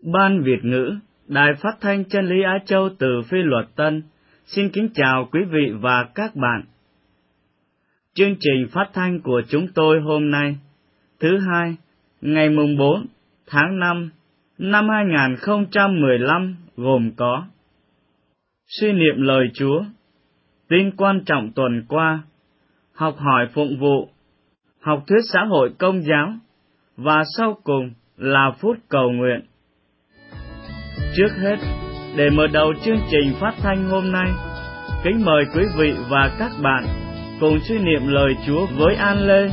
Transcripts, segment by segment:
Ban Việt ngữ, Đài Phát thanh Chân lý Á Châu từ Phi Luật Tân, xin kính chào quý vị và các bạn. Chương trình phát thanh của chúng tôi hôm nay, thứ Hai, ngày mùng 4 tháng 5 năm 2015 gồm có suy niệm lời Chúa, tin quan trọng tuần qua, học hỏi phụng vụ, học thuyết xã hội công giáo, và sau cùng là phút cầu nguyện. Trước hết, để mở đầu chương trình phát thanh hôm nay, kính mời quý vị và các bạn cùng suy niệm lời Chúa với An Lê.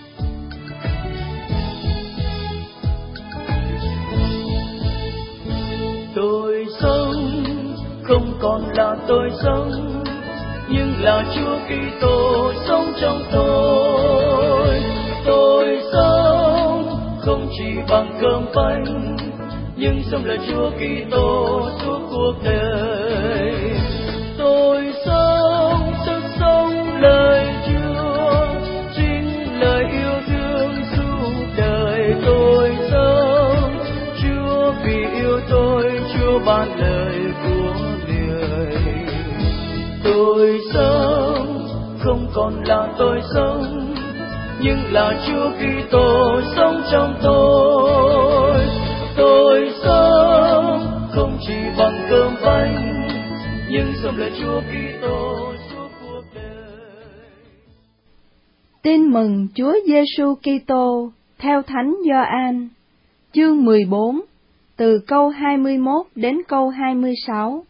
Tôi sống không còn là tôi sống, nhưng là Chúa Kitô sống trong tôi. Tôi sống không chỉ bằng cơm bánh, nhưng sống là Chúa Kitô suốt cuộc đời. Tôi sống sức sống lời Chúa, chính lời yêu thương suốt đời. Tôi sống Chúa vì yêu tôi, Chúa ban lời của người. Tôi sống không còn là tôi sống, nhưng là Chúa Kitô sống trong tôi. Tôi sống không chỉ bằng cơm bánh, nhưng sống là Chúa Kitô suốt cuộc đời. Tin mừng Chúa Giêsu Kitô theo Thánh Gioan, chương 14, từ câu 21 đến câu 26.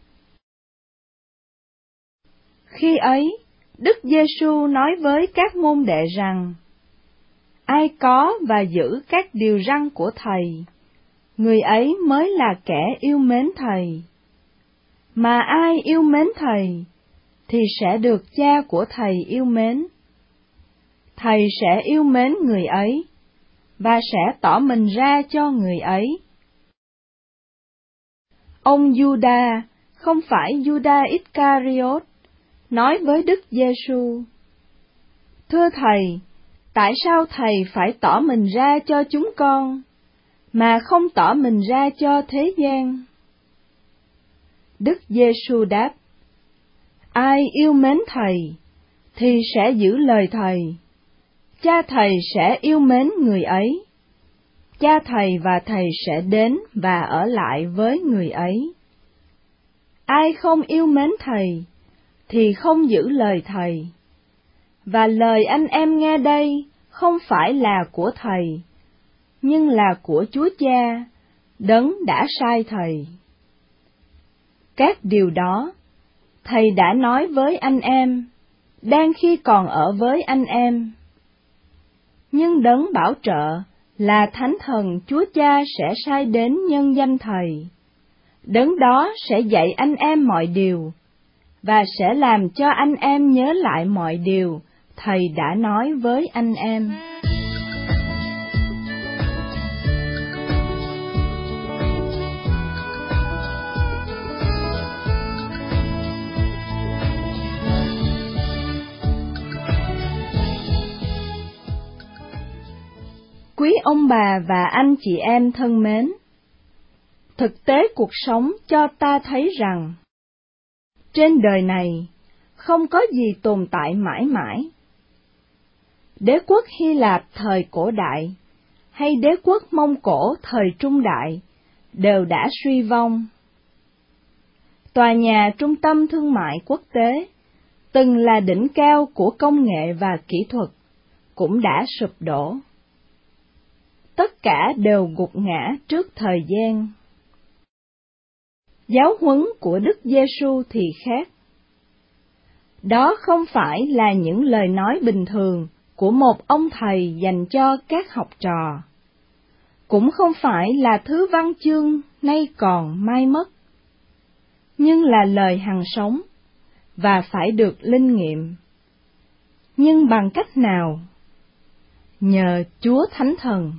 Khi ấy, Đức Giêsu nói với các môn đệ rằng: ai có và giữ các điều răn của Thầy, người ấy mới là kẻ yêu mến Thầy. Mà ai yêu mến Thầy, thì sẽ được Cha của Thầy yêu mến. Thầy sẽ yêu mến người ấy, và sẽ tỏ mình ra cho người ấy. Ông Giuđa, không phải Giuđa Iscariot, nói với Đức Giêsu: thưa Thầy, tại sao Thầy phải tỏ mình ra cho chúng con, mà không tỏ mình ra cho thế gian? Đức Giêsu đáp: ai yêu mến Thầy, thì sẽ giữ lời Thầy. Cha Thầy sẽ yêu mến người ấy. Cha Thầy và Thầy sẽ đến và ở lại với người ấy. Ai không yêu mến Thầy, thì không giữ lời Thầy. Và lời anh em nghe đây không phải là của Thầy, nhưng là của Chúa Cha, đấng đã sai Thầy. Các điều đó, Thầy đã nói với anh em, đang khi còn ở với anh em. Nhưng đấng bảo trợ là Thánh Thần Chúa Cha sẽ sai đến nhân danh Thầy. Đấng đó sẽ dạy anh em mọi điều, và sẽ làm cho anh em nhớ lại mọi điều Thầy đã nói với anh em. Quý ông bà và anh chị em thân mến, thực tế cuộc sống cho ta thấy rằng trên đời này không có gì tồn tại mãi mãi. Đế quốc Hy Lạp thời cổ đại hay đế quốc Mông Cổ thời Trung Đại đều đã suy vong. Tòa nhà trung tâm thương mại quốc tế, từng là đỉnh cao của công nghệ và kỹ thuật, cũng đã sụp đổ. Tất cả đều gục ngã trước thời gian. Giáo huấn của Đức Giêsu thì khác. Đó không phải là những lời nói bình thường của một ông thầy dành cho các học trò, cũng không phải là thứ văn chương nay còn mai mất, nhưng là lời hằng sống và phải được linh nghiệm. Nhưng bằng cách nào? Nhờ Chúa Thánh Thần.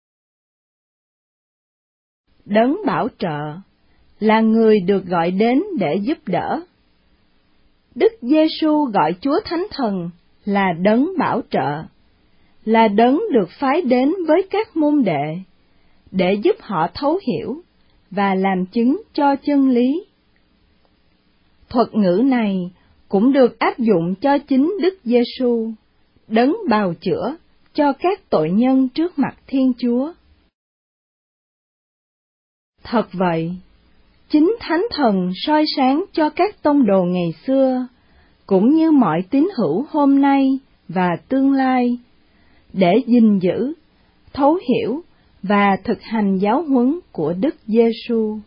Đấng bảo trợ là người được gọi đến để giúp đỡ. Đức Giêsu gọi Chúa Thánh Thần là đấng bảo trợ, là đấng được phái đến với các môn đệ để giúp họ thấu hiểu và làm chứng cho chân lý. Thuật ngữ này cũng được áp dụng cho chính Đức Giêsu, đấng bào chữa cho các tội nhân trước mặt Thiên Chúa. Thật vậy, chính Thánh Thần soi sáng cho các tông đồ ngày xưa, cũng như mọi tín hữu hôm nay và tương lai, để gìn giữ, thấu hiểu và thực hành giáo huấn của Đức Giêsu.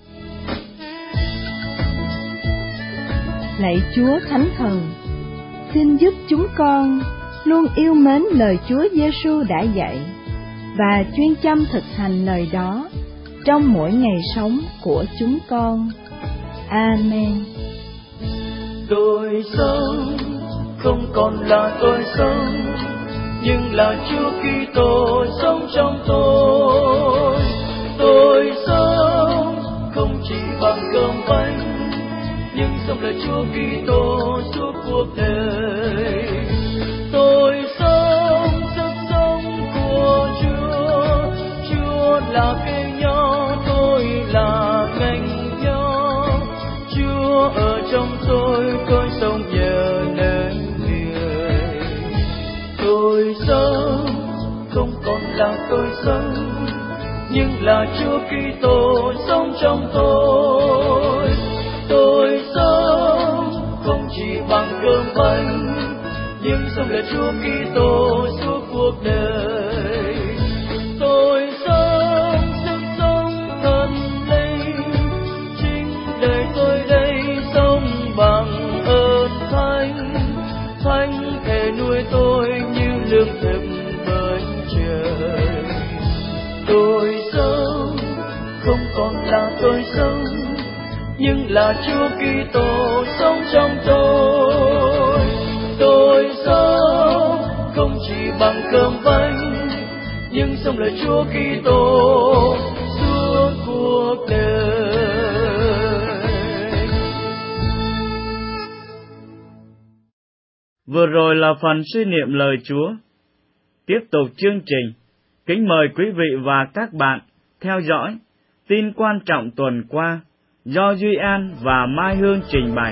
Lạy Chúa Thánh Thần, xin giúp chúng con luôn yêu mến lời Chúa Giêsu đã dạy và chuyên chăm thực hành lời đó trong mỗi ngày sống của chúng con. Amen. Tôi sống không còn là tôi sống, nhưng là Chúa Kitô sống trong tôi. Tôi sống không chỉ bằng cơm bánh, nhưng sống là Chúa Kitô suốt cuộc đời. Tôi sống sức sống của Chúa, Chúa là cây nho, tôi là cành nho. Chúa ở trong tôi sống nhờ nên Người. Tôi sống không còn là tôi sống, nhưng là Chúa Kitô sống trong tôi. Tôi sống không chỉ bằng cơm bánh, nhưng sống là Chúa Kitô suốt cuộc đời. Tôi sống sức sống thần linh, chính đời tôi đây sống bằng ơn Thánh. Thánh thể nuôi tôi như lương thực bên trời. Tôi sống không còn là tôi sống, nhưng là Chúa Kitô sống trong tôi. Tôi sống không chỉ bằng cơm bánh, nhưng sống là Chúa Kitô suốt cuộc đời. Vừa rồi là phần suy niệm lời Chúa. Tiếp tục chương trình, kính mời quý vị và các bạn theo dõi tin quan trọng tuần qua do Duy An và Mai Hương trình bày.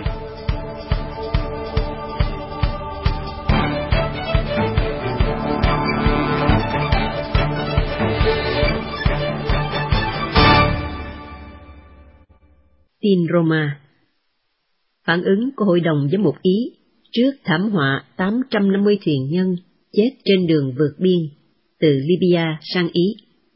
Tin Roma. Phản ứng của Hội đồng Giám mục Ý trước thảm họa 850 thuyền nhân chết trên đường vượt biên từ Libya sang Ý.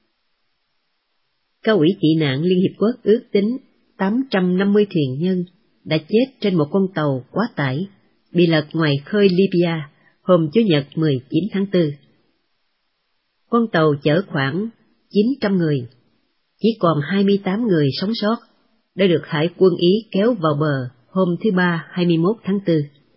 Cao ủy tị nạn Liên Hiệp Quốc ước tính 850 thuyền nhân đã chết trên một con tàu quá tải bị lật ngoài khơi Libya hôm Chủ nhật 19 tháng 4. Con tàu chở khoảng 900 người, chỉ còn 28 người sống sót đã được Hải quân Ý kéo vào bờ hôm thứ Ba 21 tháng 4.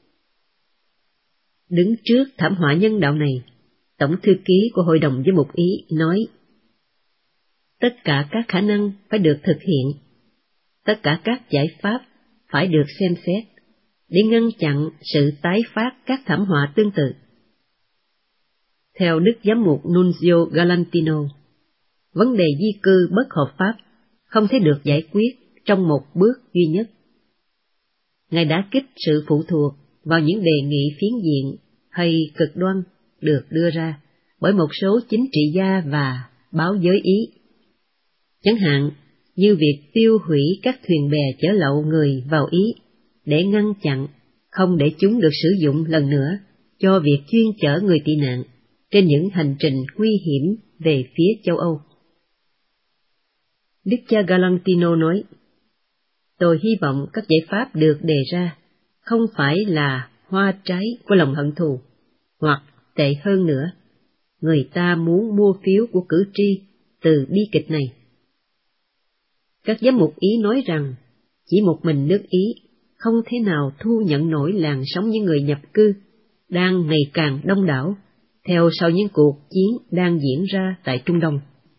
Đứng trước thảm họa nhân đạo này, Tổng thư ký của Hội đồng Giám mục Ý nói: tất cả các khả năng phải được thực hiện, tất cả các giải pháp phải được xem xét để ngăn chặn sự tái phát các thảm họa tương tự. Theo Đức Giám mục Nunzio Galantino, vấn đề di cư bất hợp pháp không thể được giải quyết trong một bước duy nhất. Ngài đã kích sự phụ thuộc vào những đề nghị phiến diện hay cực đoan được đưa ra bởi một số chính trị gia và báo giới Ý. Chẳng hạn như việc tiêu hủy các thuyền bè chở lậu người vào Ý để ngăn chặn không để chúng được sử dụng lần nữa cho việc chuyên chở người tị nạn trên những hành trình nguy hiểm về phía châu Âu. Đức cha Galantino nói: tôi hy vọng các giải pháp được đề ra không phải là hoa trái của lòng hận thù, hoặc tệ hơn nữa, người ta muốn mua phiếu của cử tri từ bi kịch này. Các giám mục Ý nói rằng chỉ một mình nước Ý không thể nào thu nhận nổi làn sóng những người nhập cư đang ngày càng đông đảo theo sau những cuộc chiến đang diễn ra tại Trung Đông.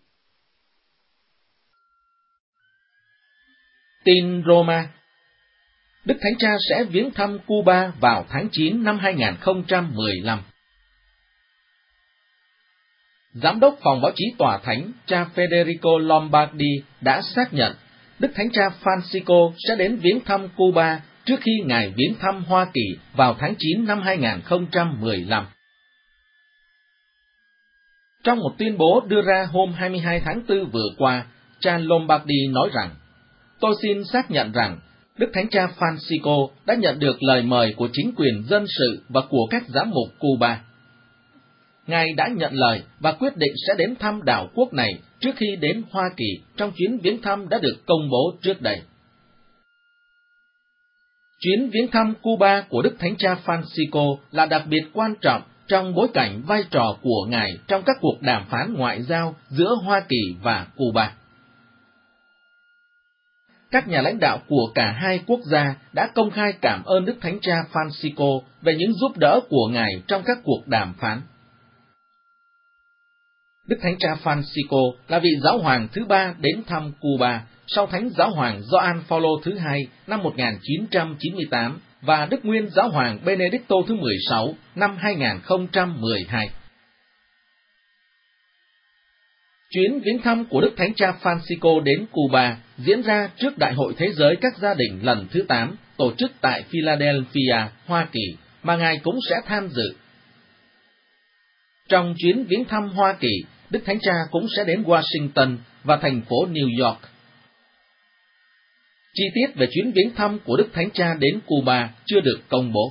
Tin Roma. Đức Thánh Cha sẽ viếng thăm Cuba vào tháng 9 năm 2015. Giám đốc phòng báo chí tòa thánh cha Federico Lombardi đã xác nhận Đức Thánh cha Francisco sẽ đến viếng thăm Cuba trước khi Ngài viếng thăm Hoa Kỳ vào tháng 9 năm 2015. Trong một tuyên bố đưa ra hôm 22 tháng 4 vừa qua, cha Lombardi nói rằng, tôi xin xác nhận rằng Đức Thánh cha Francisco đã nhận được lời mời của chính quyền dân sự và của các giám mục Cuba. Ngài đã nhận lời và quyết định sẽ đến thăm đảo quốc này trước khi đến Hoa Kỳ trong chuyến viếng thăm đã được công bố trước đây. Chuyến viếng thăm Cuba của Đức Thánh cha Francisco là đặc biệt quan trọng trong bối cảnh vai trò của Ngài trong các cuộc đàm phán ngoại giao giữa Hoa Kỳ và Cuba. Các nhà lãnh đạo của cả hai quốc gia đã công khai cảm ơn Đức Thánh cha Francisco về những giúp đỡ của Ngài trong các cuộc đàm phán. Đức Thánh cha Francisco là vị giáo hoàng thứ ba đến thăm Cuba sau Thánh giáo hoàng Gioan Phaolô thứ hai năm 1998 và Đức Nguyên giáo hoàng Benedicto thứ 16 năm 2012. Chuyến viếng thăm của Đức Thánh cha Francisco đến Cuba diễn ra trước Đại hội Thế giới các gia đình lần thứ 8 tổ chức tại Philadelphia, Hoa Kỳ, mà Ngài cũng sẽ tham dự. Trong chuyến viếng thăm Hoa Kỳ, Đức Thánh cha cũng sẽ đến Washington và thành phố New York. Chi tiết về chuyến viếng thăm của Đức Thánh cha đến Cuba chưa được công bố.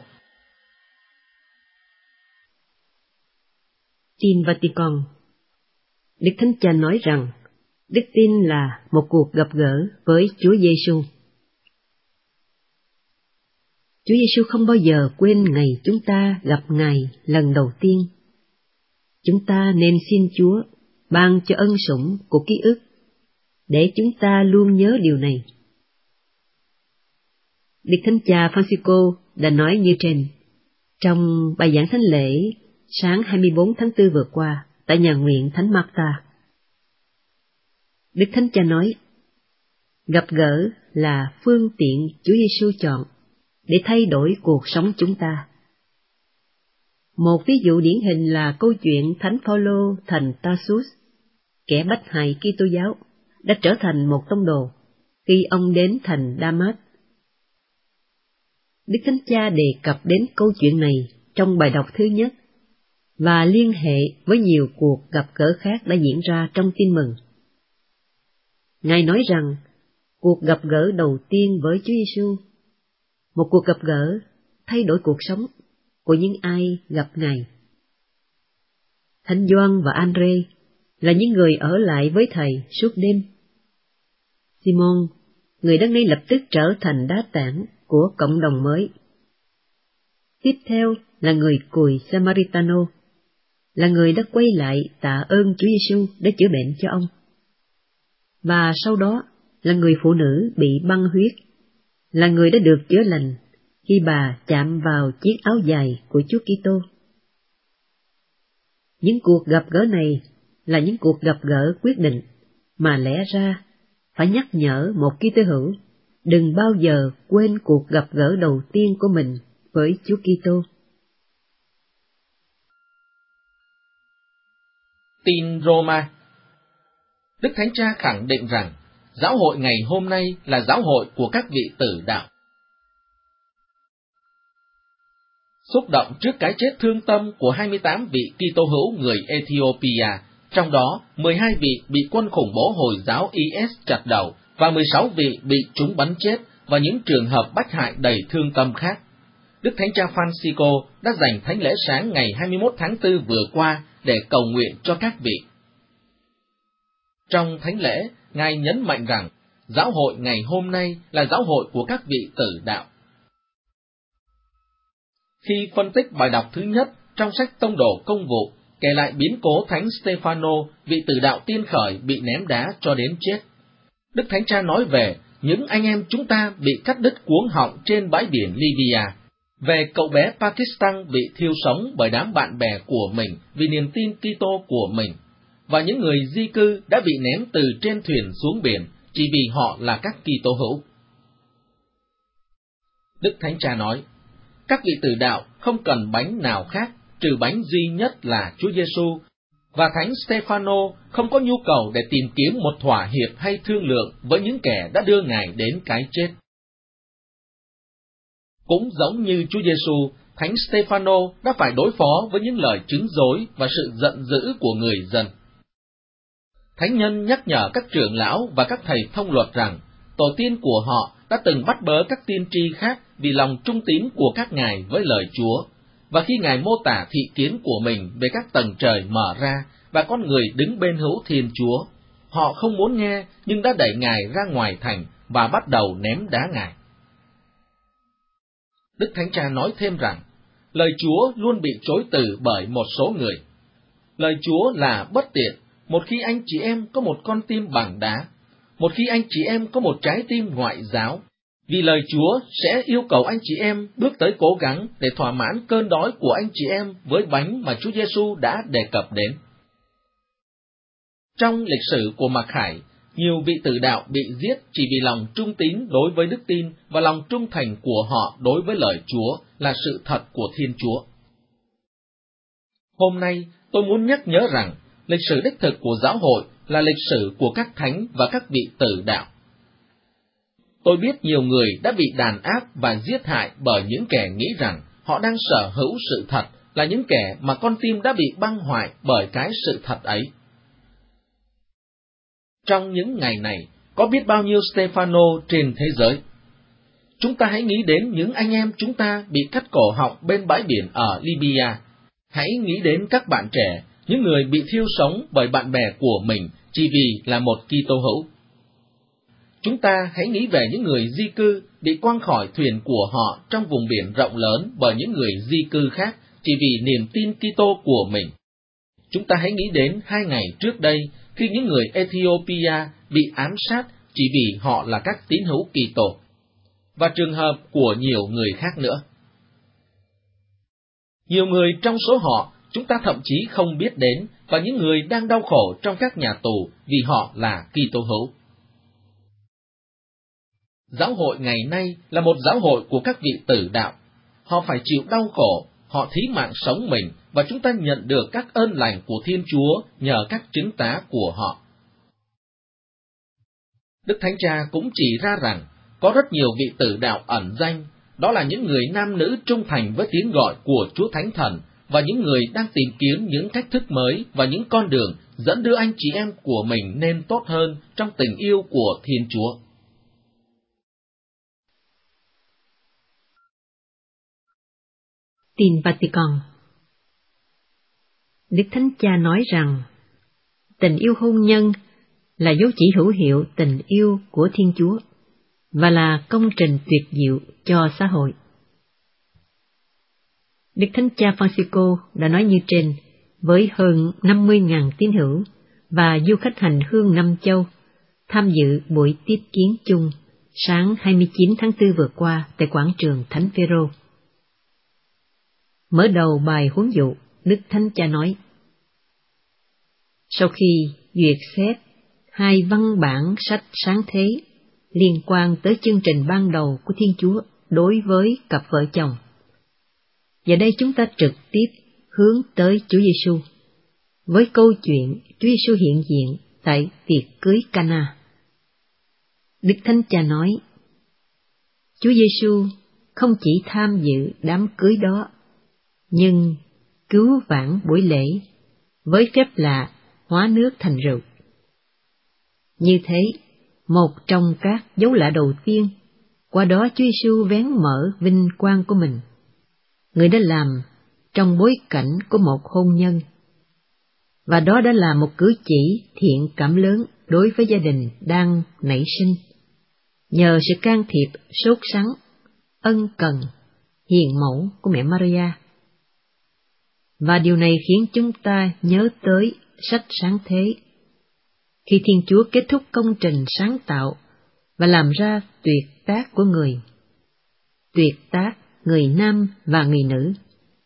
Tin Vatican. Đức Thánh cha nói rằng đức tin là một cuộc gặp gỡ với Chúa Giêsu. Chúa Giêsu không bao giờ quên ngày chúng ta gặp Ngài lần đầu tiên. Chúng ta nên xin Chúa ban cho ân sủng của ký ức để chúng ta luôn nhớ điều này. Đức Thánh cha Francisco đã nói như trên trong bài giảng thánh lễ sáng 24 tháng 4 vừa qua tại nhà nguyện Thánh Marta. Đức Thánh cha nói, gặp gỡ là phương tiện Chúa Giêsu chọn để thay đổi cuộc sống chúng ta. Một ví dụ điển hình là câu chuyện Thánh Phaolô thành Tarsus, kẻ bách hại Kitô giáo, đã trở thành một tông đồ khi ông đến thành Đa-mát. Đức Thánh cha đề cập đến câu chuyện này trong bài đọc thứ nhất và liên hệ với nhiều cuộc gặp gỡ khác đã diễn ra trong Tin Mừng. Ngài nói rằng cuộc gặp gỡ đầu tiên với Chúa Giêsu, một cuộc gặp gỡ thay đổi cuộc sống của những ai gặp Ngài. Thánh Gioan và Andre là những người ở lại với Thầy suốt đêm. Simon, người đã ngay lập tức trở thành đá tảng của cộng đồng mới. Tiếp theo là người cùi Samaritano, là người đã quay lại tạ ơn Chúa Giêsu đã chữa bệnh cho ông. Và sau đó là người phụ nữ bị băng huyết, là người đã được chữa lành khi bà chạm vào chiếc áo dài của Chúa Kitô. Những cuộc gặp gỡ này là những cuộc gặp gỡ quyết định, mà lẽ ra phải nhắc nhở một Kitô hữu đừng bao giờ quên cuộc gặp gỡ đầu tiên của mình với Chúa Kitô. Tin Roma. Đức Thánh cha khẳng định rằng giáo hội ngày hôm nay là giáo hội của các vị tử đạo. Xúc động trước cái chết thương tâm của 28 vị Kitô hữu người Ethiopia, trong đó 12 vị bị quân khủng bố Hồi giáo IS chặt đầu và 16 vị bị chúng bắn chết và những trường hợp bách hại đầy thương tâm khác. Đức Thánh cha Francisco đã dành thánh lễ sáng ngày 21 tháng 4 vừa qua để cầu nguyện cho các vị. Trong thánh lễ, Ngài nhấn mạnh rằng giáo hội ngày hôm nay là giáo hội của các vị tử đạo. Khi phân tích bài đọc thứ nhất trong sách Tông đồ Công vụ, kể lại biến cố Thánh Stefano, vị tử đạo tiên khởi bị ném đá cho đến chết, Đức Thánh cha nói về những anh em chúng ta bị cắt đứt cuống họng trên bãi biển Libya, về cậu bé Pakistan bị thiêu sống bởi đám bạn bè của mình vì niềm tin Kitô của mình, và những người di cư đã bị ném từ trên thuyền xuống biển chỉ vì họ là các Kitô hữu. Đức Thánh cha nói, các vị tử đạo không cần bánh nào khác trừ bánh duy nhất là Chúa Giêsu, Và Thánh Stefano không có nhu cầu để tìm kiếm một thỏa hiệp hay thương lượng với những kẻ đã đưa Ngài đến cái chết. Cũng giống như Chúa Giêsu, Thánh Stefano đã phải đối phó với những lời chứng dối và sự giận dữ của người dân. Thánh nhân nhắc nhở các trưởng lão và các thầy thông luật rằng tổ tiên của họ đã từng bắt bớ các tiên tri khác vì lòng trung tín của các ngài với lời Chúa. Và khi Ngài mô tả thị kiến của mình về các tầng trời mở ra và con người đứng bên hữu Thiên Chúa, họ không muốn nghe nhưng đã đẩy Ngài ra ngoài thành và bắt đầu ném đá Ngài. Đức Thánh Cha nói thêm rằng, lời Chúa luôn bị chối từ bởi một số người. Lời Chúa là bất tiện, một khi anh chị em có một con tim bằng đá, một khi anh chị em có một trái tim ngoại giáo, vì lời Chúa sẽ yêu cầu anh chị em bước tới cố gắng để thỏa mãn cơn đói của anh chị em với bánh mà Chúa Giêsu đã đề cập đến. Trong lịch sử của Mặc Khải, nhiều vị tử đạo bị giết chỉ vì lòng trung tín đối với đức tin và lòng trung thành của họ đối với lời Chúa là sự thật của Thiên Chúa. Hôm nay, tôi muốn nhắc nhớ rằng, lịch sử đích thực của giáo hội là lịch sử của các thánh và các vị tử đạo. Tôi biết nhiều người đã bị đàn áp và giết hại bởi những kẻ nghĩ rằng họ đang sở hữu sự thật, là những kẻ mà con tim đã bị băng hoại bởi cái sự thật ấy. Trong những ngày này, có biết bao nhiêu Stefano trên thế giới. Chúng ta hãy nghĩ đến những anh em chúng ta bị cắt cổ họng bên bãi biển ở Libya. Hãy nghĩ đến các bạn trẻ, những người bị thiêu sống bởi bạn bè của mình chỉ vì là một Kitô hữu. Chúng ta hãy nghĩ về những người di cư bị quăng khỏi thuyền của họ trong vùng biển rộng lớn bởi những người di cư khác chỉ vì niềm tin Kitô của mình. Chúng ta hãy nghĩ đến 2 ngày trước đây khi những người Ethiopia bị ám sát chỉ vì họ là các tín hữu Kitô, và trường hợp của nhiều người khác nữa. Nhiều người trong số họ chúng ta thậm chí không biết đến, và những người đang đau khổ trong các nhà tù vì họ là Kitô hữu. Giáo hội ngày nay là một giáo hội của các vị tử đạo. Họ phải chịu đau khổ, họ thí mạng sống mình, và chúng ta nhận được các ơn lành của Thiên Chúa nhờ các chứng tá của họ. Đức Thánh Cha cũng chỉ ra rằng, có rất nhiều vị tử đạo ẩn danh, đó là những người nam nữ trung thành với tiếng gọi của Chúa Thánh Thần, và những người đang tìm kiếm những cách thức mới và những con đường dẫn đưa anh chị em của mình nên tốt hơn trong tình yêu của Thiên Chúa. Tin Vatican. Đức Thánh Cha nói rằng, tình yêu hôn nhân là dấu chỉ hữu hiệu tình yêu của Thiên Chúa và là công trình tuyệt diệu cho xã hội. Đức Thánh Cha Francisco đã nói như trên với hơn 50.000 tín hữu và du khách hành hương 5 châu tham dự buổi tiếp kiến chung sáng 29 tháng 4 vừa qua tại quảng trường Thánh Phêrô. Mở đầu bài huấn dụ, Đức Thánh Cha nói: sau khi duyệt xét 2 văn bản sách sáng thế liên quan tới chương trình ban đầu của Thiên Chúa đối với cặp vợ chồng, giờ đây chúng ta trực tiếp hướng tới Chúa Giêsu với câu chuyện Chúa Giêsu hiện diện tại tiệc cưới Cana. Đức Thánh Cha nói, Chúa Giêsu không chỉ tham dự đám cưới đó, nhưng cứu vãn buổi lễ với phép lạ hóa nước thành rượu. Như thế, một trong các dấu lạ đầu tiên, qua đó Chúa Giêsu vén mở vinh quang của mình. Người đã làm trong bối cảnh của một hôn nhân, và đó đã là một cử chỉ thiện cảm lớn đối với gia đình đang nảy sinh, nhờ sự can thiệp sốt sắng, ân cần, hiền mẫu của mẹ Maria. Và điều này khiến chúng ta nhớ tới sách sáng thế, khi Thiên Chúa kết thúc công trình sáng tạo và làm ra tuyệt tác của người, tuyệt tác người nam và người nữ.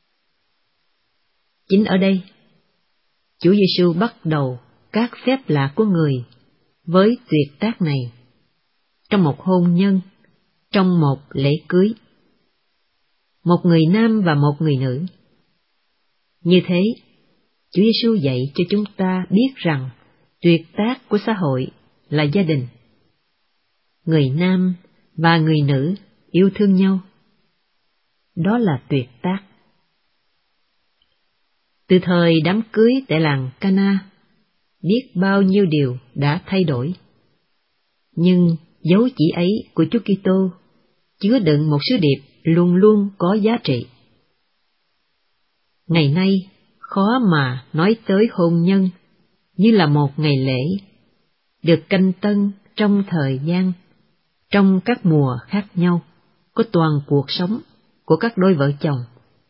Chính ở đây, Chúa Giêsu bắt đầu các phép lạ của người với tuyệt tác này, trong một hôn nhân, trong một lễ cưới, một người nam và một người nữ. Như thế, Chúa Giêsu dạy cho chúng ta biết rằng tuyệt tác của xã hội là gia đình. Người nam và người nữ yêu thương nhau. Đó là tuyệt tác. Từ thời đám cưới tại làng Cana, biết bao nhiêu điều đã thay đổi. Nhưng dấu chỉ ấy của Chúa Kitô chứa đựng một sứ điệp luôn luôn có giá trị. Ngày nay, khó mà nói tới hôn nhân như là một ngày lễ, được canh tân trong thời gian, trong các mùa khác nhau, có toàn cuộc sống của các đôi vợ chồng.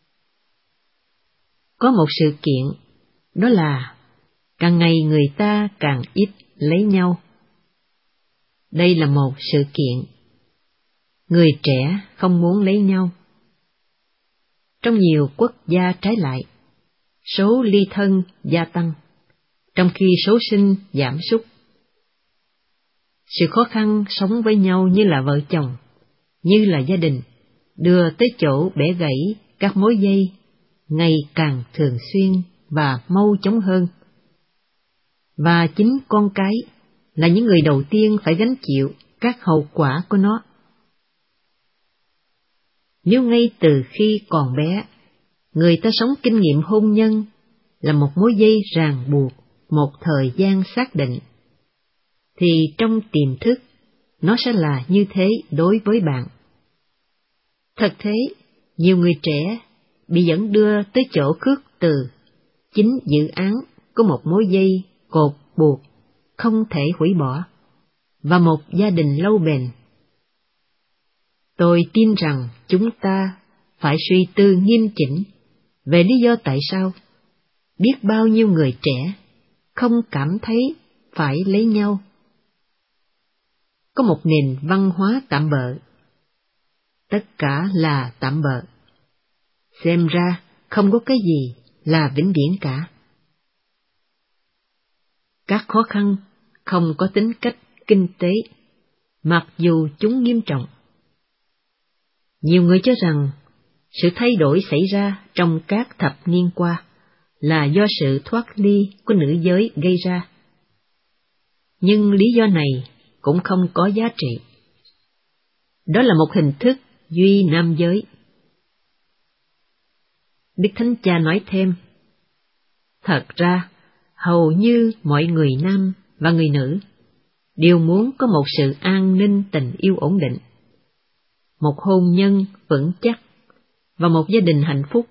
Có một sự kiện, đó là càng ngày người ta càng ít lấy nhau. Đây là một sự kiện. Người trẻ không muốn lấy nhau. Trong nhiều quốc gia trái lại, số ly thân gia tăng, trong khi số sinh giảm sút. Sự khó khăn sống với nhau như là vợ chồng, như là gia đình, đưa tới chỗ bẻ gãy các mối dây ngày càng thường xuyên và mau chóng hơn. Và chính con cái là những người đầu tiên phải gánh chịu các hậu quả của nó. Nếu ngay từ khi còn bé, người ta sống kinh nghiệm hôn nhân là một mối dây ràng buộc một thời gian xác định, thì trong tiềm thức nó sẽ là như thế đối với bạn. Thật thế, nhiều người trẻ bị dẫn đưa tới chỗ khước từ chính dự án có một mối dây cột buộc không thể hủy bỏ và một gia đình lâu bền. Tôi tin rằng chúng ta phải suy tư nghiêm chỉnh về lý do tại sao biết bao nhiêu người trẻ không cảm thấy phải lấy nhau. Có một nền văn hóa tạm bợ. Tất cả là tạm bợ. Xem ra không có cái gì là vĩnh viễn cả. Các khó khăn không có tính cách kinh tế, mặc dù chúng nghiêm trọng. Nhiều người cho rằng sự thay đổi xảy ra trong các thập niên qua là do sự thoát ly của nữ giới gây ra. Nhưng lý do này cũng không có giá trị. Đó là một hình thức duy nam giới. Đức Thánh Cha nói thêm, thật ra, hầu như mọi người nam và người nữ đều muốn có một sự an ninh tình yêu ổn định, một hôn nhân vững chắc và một gia đình hạnh phúc.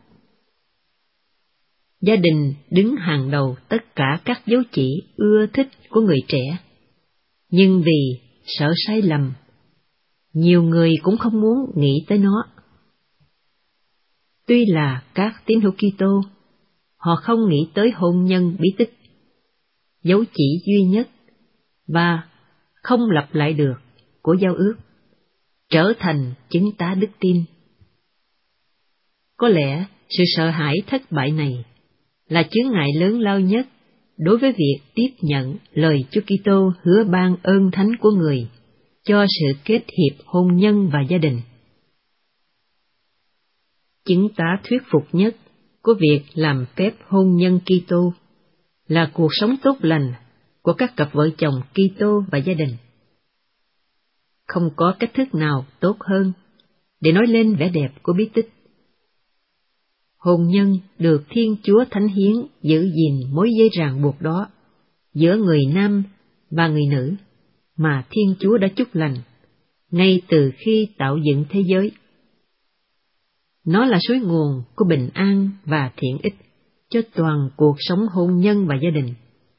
Gia đình đứng hàng đầu tất cả các dấu chỉ ưa thích của người trẻ, nhưng vì sợ sai lầm, nhiều người cũng không muốn nghĩ tới nó. Tuy là các tín hữu Kitô, họ không nghĩ tới hôn nhân bí tích, dấu chỉ duy nhất và không lặp lại được của giao ước, trở thành chứng tá đức tin. Có lẽ sự sợ hãi thất bại này là chướng ngại lớn lao nhất đối với việc tiếp nhận lời Chúa Kitô hứa ban ơn thánh của người cho sự kết hiệp hôn nhân và gia đình. Chứng tá thuyết phục nhất của việc làm phép hôn nhân Kitô là cuộc sống tốt lành của các cặp vợ chồng Kitô và gia đình. Không có cách thức nào tốt hơn để nói lên vẻ đẹp của bí tích. Hôn nhân được Thiên Chúa thánh hiến giữ gìn mối dây ràng buộc đó giữa người nam và người nữ mà Thiên Chúa đã chúc lành ngay từ khi tạo dựng thế giới. Nó là suối nguồn của bình an và thiện ích cho toàn cuộc sống hôn nhân và gia đình.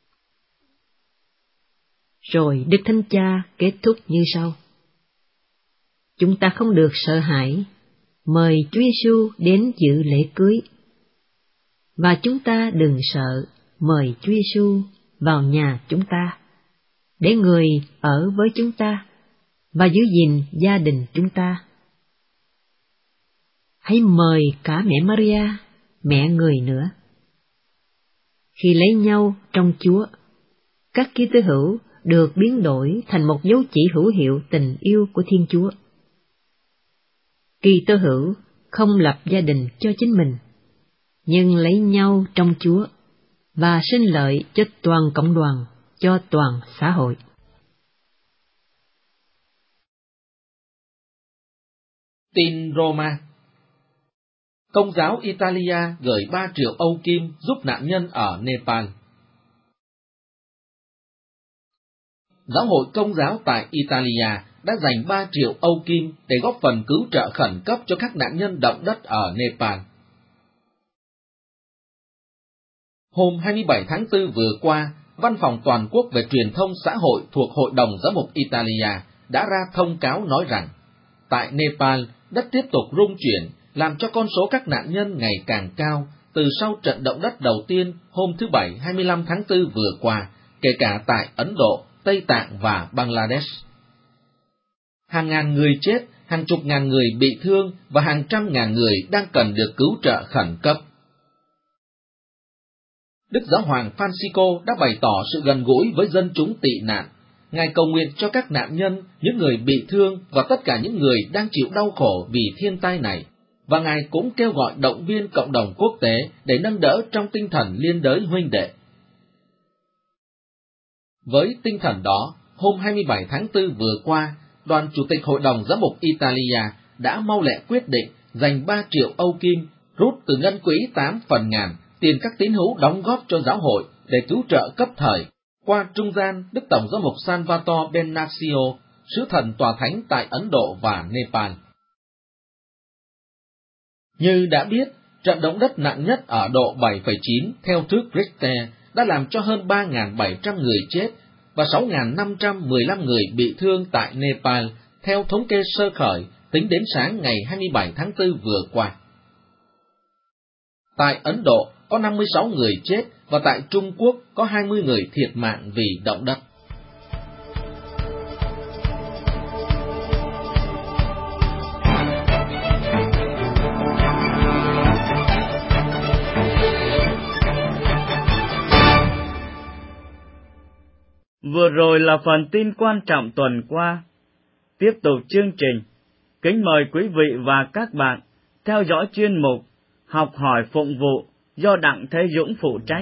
Rồi Đức Thánh Cha kết thúc như sau. Chúng ta không được sợ hãi, mời Chúa Giêsu đến dự lễ cưới. Và chúng ta đừng sợ mời Chúa Giêsu vào nhà chúng ta, để người ở với chúng ta và giữ gìn gia đình chúng ta. Hãy mời cả mẹ Maria, mẹ người nữa. Khi lấy nhau trong Chúa, các Kitô hữu được biến đổi thành một dấu chỉ hữu hiệu tình yêu của Thiên Chúa. Kitô hữu không lập gia đình cho chính mình, nhưng lấy nhau trong Chúa và sinh lợi cho toàn cộng đoàn, cho toàn xã hội. Tin Roma. Công giáo Italia gửi 3 triệu Âu kim giúp nạn nhân ở Nepal. Giáo hội Công giáo tại Italia đã dành 3 triệu Âu kim để góp phần cứu trợ khẩn cấp cho các nạn nhân động đất ở Nepal. Hôm 27 tháng 4 vừa qua, Văn phòng Toàn quốc về truyền thông xã hội thuộc Hội đồng Giám mục Italia đã ra thông cáo nói rằng, tại Nepal, đất tiếp tục rung chuyển, làm cho con số các nạn nhân ngày càng cao từ sau trận động đất đầu tiên hôm thứ Bảy 25 tháng 4 vừa qua, kể cả tại Ấn Độ, Tây Tạng và Bangladesh. Hàng ngàn người chết, hàng chục ngàn người bị thương và hàng trăm ngàn người đang cần được cứu trợ khẩn cấp. Đức Giáo hoàng Francisco đã bày tỏ sự gần gũi với dân chúng tị nạn. Ngài cầu nguyện cho các nạn nhân, những người bị thương và tất cả những người đang chịu đau khổ vì thiên tai này, và Ngài cũng kêu gọi động viên cộng đồng quốc tế để nâng đỡ trong tinh thần liên đới huynh đệ. Với tinh thần đó, hôm 27 tháng 4 vừa qua, đoàn Chủ tịch Hội đồng Giám mục Italia đã mau lẹ quyết định dành 3 triệu Âu kim rút từ ngân quỹ 8 phần ngàn tiền các tín hữu đóng góp cho giáo hội để cứu trợ cấp thời, qua trung gian Đức Tổng giám mục Salvatore Bernaccio, sứ thần tòa thánh tại Ấn Độ và Nepal. Như đã biết, trận động đất nặng nhất ở độ 7,9 theo thước Richter đã làm cho hơn 3.700 người chết và 6.515 người bị thương tại Nepal, theo thống kê sơ khởi tính đến sáng ngày 27 tháng 4 vừa qua. Tại Ấn Độ có 56 người chết và tại Trung Quốc có 20 người thiệt mạng vì động đất. Vừa rồi là phần tin quan trọng tuần qua. Tiếp tục chương trình, kính mời quý vị và các bạn theo dõi chuyên mục Học hỏi phụng vụ do Đặng Thế Dũng phụ trách.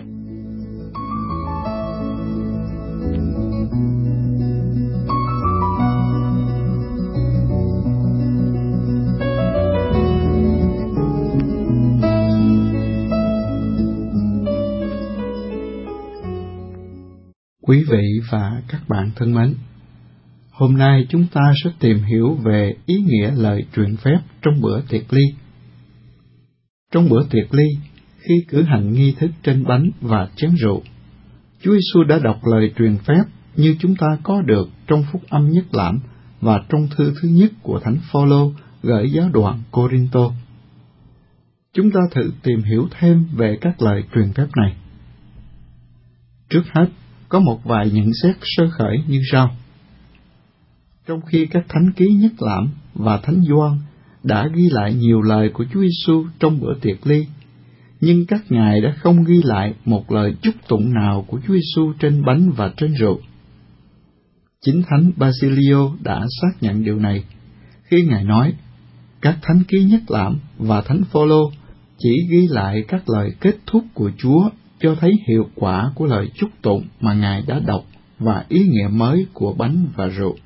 Quý vị và các bạn thân mến, hôm nay chúng ta sẽ tìm hiểu về ý nghĩa lời truyền phép trong bữa tiệc ly. Trong bữa tiệc ly, khi cử hành nghi thức trên bánh và chén rượu, Chúa Giêsu đã đọc lời truyền phép như chúng ta có được trong Phúc Âm Nhất Lãm và trong thư thứ nhất của Thánh Phaolô gửi giáo đoàn Cô-rinh-tô. Chúng ta thử tìm hiểu thêm về các lời truyền phép này. Trước hết, có một vài nhận xét sơ khởi như sau. Trong khi các thánh ký Nhất Lãm và Thánh Gioan đã ghi lại nhiều lời của Chúa Giêsu trong bữa tiệc ly, nhưng các ngài đã không ghi lại một lời chúc tụng nào của Chúa Giêsu trên bánh và trên rượu. Chính Thánh Basilio đã xác nhận điều này khi ngài nói, các thánh ký Nhất Lãm và Thánh Phaolô chỉ ghi lại các lời kết thúc của Chúa cho thấy hiệu quả của lời chúc tụng mà ngài đã đọc và ý nghĩa mới của bánh và rượu.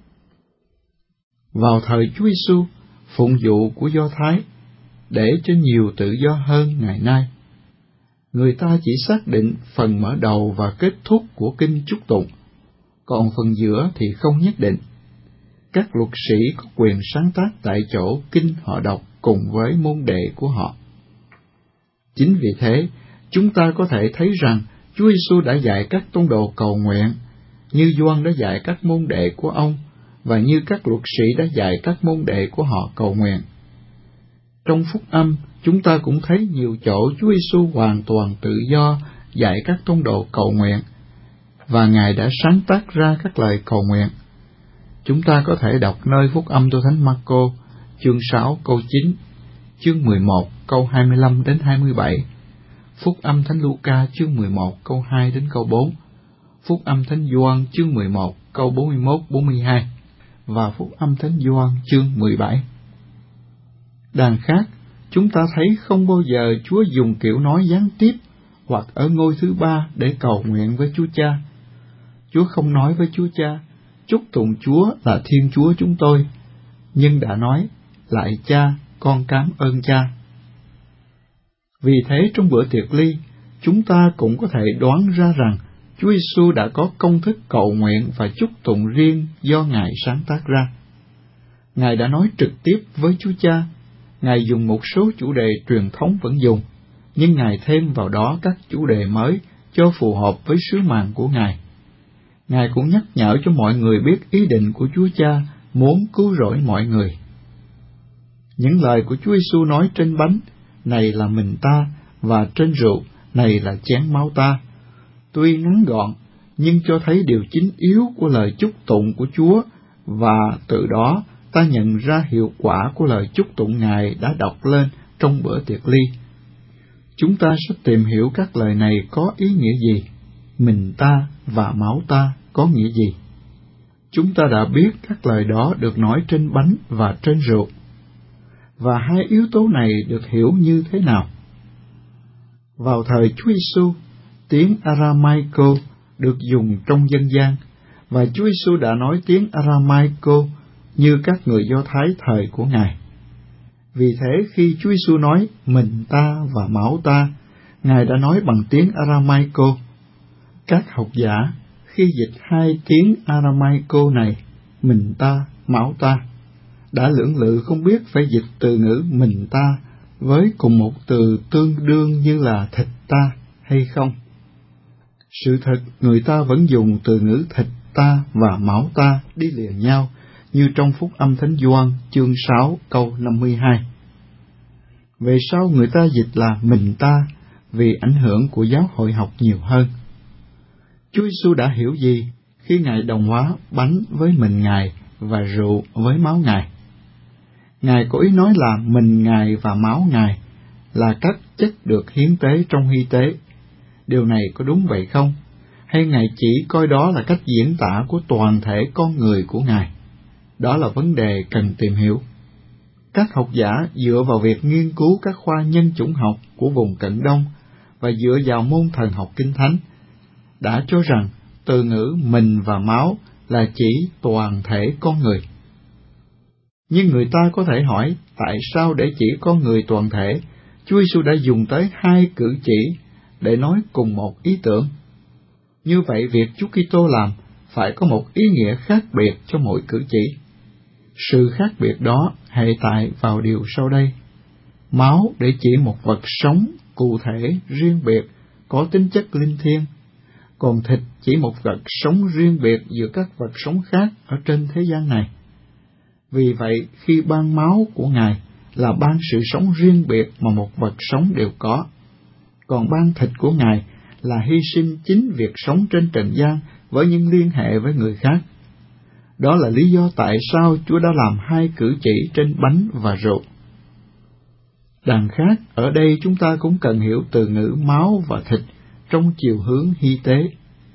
Vào thời Chúa Giêsu, phụng vụ của Do Thái, để cho nhiều tự do hơn ngày nay, người ta chỉ xác định phần mở đầu và kết thúc của kinh chúc tụng, còn phần giữa thì không nhất định. Các luật sĩ có quyền sáng tác tại chỗ kinh họ đọc cùng với môn đệ của họ. Chính vì thế, chúng ta có thể thấy rằng Chúa Giêsu đã dạy các tông đồ cầu nguyện, như Gioan đã dạy các môn đệ của ông, và như các luật sĩ đã dạy các môn đệ của họ cầu nguyện. Trong Phúc Âm, chúng ta cũng thấy nhiều chỗ Chúa Giêsu hoàn toàn tự do dạy các tông đồ cầu nguyện, và Ngài đã sáng tác ra các lời cầu nguyện. Chúng ta có thể đọc nơi Phúc Âm của Thánh Marco, chương 6 câu 9, chương 11 câu 25 đến 27, Phúc Âm Thánh Luca chương 11 câu 2 đến câu 4, Phúc Âm Thánh Gioan chương 11 câu 41-42 và Phúc Âm Thánh Gioan chương 17. Đằng khác, chúng ta thấy không bao giờ Chúa dùng kiểu nói gián tiếp, hoặc ở ngôi thứ ba để cầu nguyện với Chúa Cha. Chúa không nói với Chúa Cha, chúc tụng Chúa là Thiên Chúa chúng tôi, nhưng đã nói, lạy Cha, con cảm ơn Cha. Vì thế trong bữa tiệc ly, chúng ta cũng có thể đoán ra rằng Chúa Giêsu đã có công thức cầu nguyện và chúc tụng riêng do Ngài sáng tác ra. Ngài đã nói trực tiếp với Chúa Cha. Ngài dùng một số chủ đề truyền thống vẫn dùng, nhưng Ngài thêm vào đó các chủ đề mới cho phù hợp với sứ mạng của Ngài. Ngài cũng nhắc nhở cho mọi người biết ý định của Chúa Cha muốn cứu rỗi mọi người. Những lời của Chúa Giêsu nói trên bánh, này là mình ta, và trên rượu, này là chén máu ta, tuy ngắn gọn, nhưng cho thấy điều chính yếu của lời chúc tụng của Chúa, và từ đó ta nhận ra hiệu quả của lời chúc tụng Ngài đã đọc lên trong bữa tiệc ly. Chúng ta sẽ tìm hiểu các lời này có ý nghĩa gì, mình ta và máu ta có nghĩa gì. Chúng ta đã biết các lời đó được nói trên bánh và trên rượu. Và hai yếu tố này được hiểu như thế nào? Vào thời Chúa Giêsu, tiếng Aramaico được dùng trong dân gian, và Chúa Giêsu đã nói tiếng Aramaico như các người Do Thái thời của Ngài. Vì thế khi Chúa Giêsu nói mình ta và máu ta, Ngài đã nói bằng tiếng Aramaico. Các học giả khi dịch hai tiếng Aramaico này, mình ta, máu ta, đã lưỡng lự không biết phải dịch từ ngữ mình ta với cùng một từ tương đương như là thịt ta hay không. Sự thật, người ta vẫn dùng từ ngữ thịt ta và máu ta đi liền nhau, như trong Phúc Âm Thánh Gioan chương 6 câu 52. Về sau người ta dịch là mình ta vì ảnh hưởng của giáo hội học nhiều hơn. Chúa Giêsu đã hiểu gì khi Ngài đồng hóa bánh với mình Ngài và rượu với máu Ngài? Ngài có ý nói là mình Ngài và máu Ngài là các chất được hiến tế trong hy tế. Điều này có đúng vậy không? Hay Ngài chỉ coi đó là cách diễn tả của toàn thể con người của Ngài? Đó là vấn đề cần tìm hiểu. Các học giả dựa vào việc nghiên cứu các khoa nhân chủng học của vùng Cận Đông và dựa vào môn thần học Kinh Thánh đã cho rằng từ ngữ mình và máu là chỉ toàn thể con người. Nhưng người ta có thể hỏi, tại sao để chỉ con người toàn thể, Chúa Giêsu đã dùng tới hai cử chỉ để nói cùng một ý tưởng? Như vậy việc Chúa Kitô làm phải có một ý nghĩa khác biệt cho mỗi cử chỉ. Sự khác biệt đó hệ tại vào điều sau đây. Máu để chỉ một vật sống cụ thể riêng biệt có tính chất linh thiêng, còn thịt chỉ một vật sống riêng biệt giữa các vật sống khác ở trên thế gian này. Vì vậy, khi ban máu của Ngài là ban sự sống riêng biệt mà một vật sống đều có, còn ban thịt của Ngài là hy sinh chính việc sống trên trần gian với những liên hệ với người khác. Đó là lý do tại sao Chúa đã làm hai cử chỉ trên bánh và rượu. Đằng khác, ở đây chúng ta cũng cần hiểu từ ngữ máu và thịt trong chiều hướng hy tế.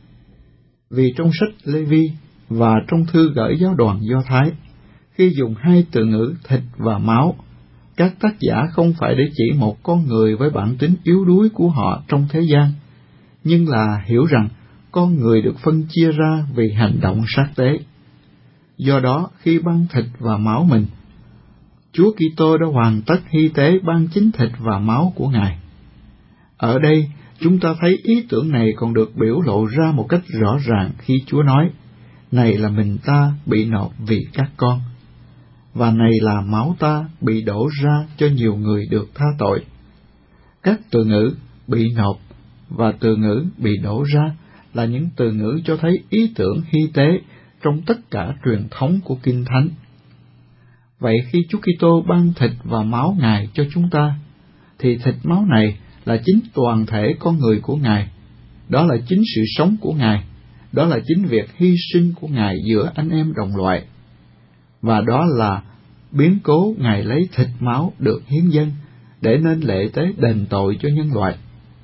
Vì trong sách Lê-vi và trong thư gửi giáo đoàn Do Thái, khi dùng hai từ ngữ thịt và máu, các tác giả không phải để chỉ một con người với bản tính yếu đuối của họ trong thế gian, nhưng là hiểu rằng con người được phân chia ra vì hành động sát tế. Do đó, khi ban thịt và máu mình, Chúa Kitô đã hoàn tất hy tế ban chính thịt và máu của Ngài. Ở đây, chúng ta thấy ý tưởng này còn được biểu lộ ra một cách rõ ràng khi Chúa nói, này là mình ta bị nộp vì các con, và này là máu ta bị đổ ra cho nhiều người được tha tội. Các từ ngữ bị nộp và từ ngữ bị đổ ra là những từ ngữ cho thấy ý tưởng hy tế trong tất cả truyền thống của Kinh Thánh. Vậy khi Chúa Kitô ban thịt và máu Ngài cho chúng ta, thì thịt máu này là chính toàn thể con người của Ngài, đó là chính sự sống của Ngài, đó là chính việc hy sinh của Ngài giữa anh em đồng loại, và đó là biến cố Ngài lấy thịt máu được hiến dâng để nên lễ tế đền tội cho nhân loại.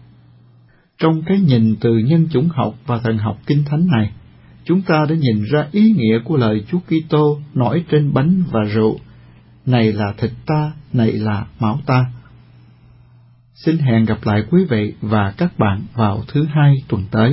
Trong cái nhìn từ nhân chủng học và thần học Kinh Thánh này, chúng ta đã nhìn ra ý nghĩa của lời Chúa Kitô nói trên bánh và rượu, này là thịt ta, này là máu ta. Xin hẹn gặp lại quý vị và các bạn vào thứ Hai tuần tới.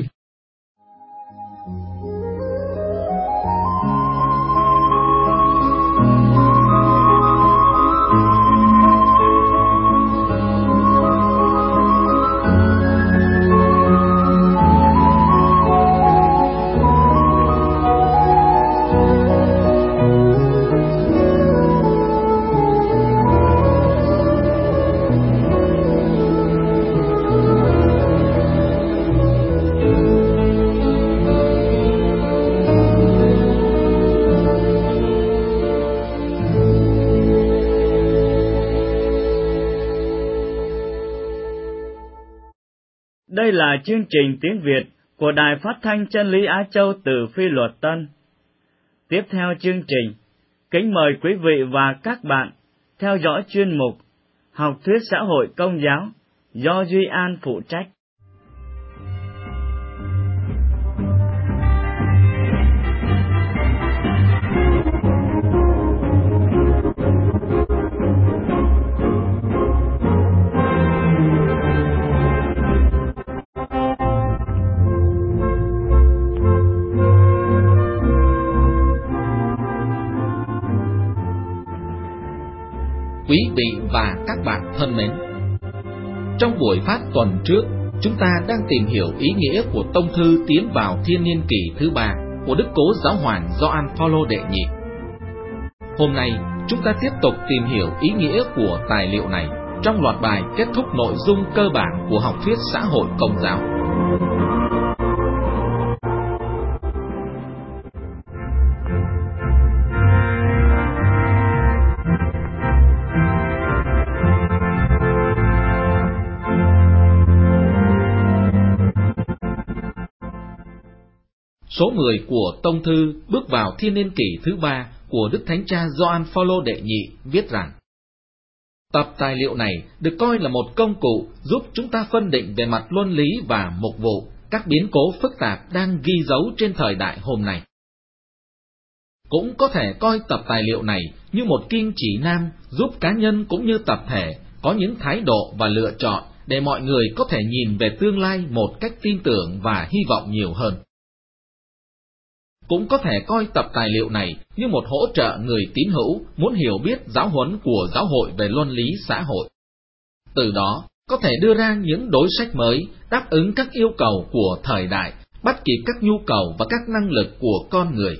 Đây là chương trình tiếng Việt của Đài Phát thanh Chân lý Á Châu từ Phi Luật Tân. Tiếp theo chương trình, kính mời quý vị và các bạn theo dõi chuyên mục Học thuyết xã hội Công giáo do Duy An phụ trách. Quý vị và các bạn thân mến, trong buổi phát tuần trước, chúng ta đang tìm hiểu ý nghĩa của tông thư tiến vào thiên niên kỷ thứ 3 của Đức Cố Giáo hoàng Gioan Phaolô đệ nhị. Hôm nay, chúng ta tiếp tục tìm hiểu ý nghĩa của tài liệu này trong loạt bài kết thúc nội dung cơ bản của học thuyết xã hội Công giáo. Số 10 của tông thư bước vào thiên niên kỷ thứ 3 của Đức Thánh Cha Gioan Phaolô đệ nhị viết rằng: tập tài liệu này được coi là một công cụ giúp chúng ta phân định về mặt luân lý và mục vụ các biến cố phức tạp đang ghi dấu trên thời đại hôm nay. Cũng có thể coi tập tài liệu này như một kim chỉ nam giúp cá nhân cũng như tập thể có những thái độ và lựa chọn để mọi người có thể nhìn về tương lai một cách tin tưởng và hy vọng nhiều hơn. Cũng có thể coi tập tài liệu này như một hỗ trợ người tín hữu muốn hiểu biết giáo huấn của giáo hội về luân lý xã hội. Từ đó, có thể đưa ra những đối sách mới đáp ứng các yêu cầu của thời đại, bắt kịp các nhu cầu và các năng lực của con người.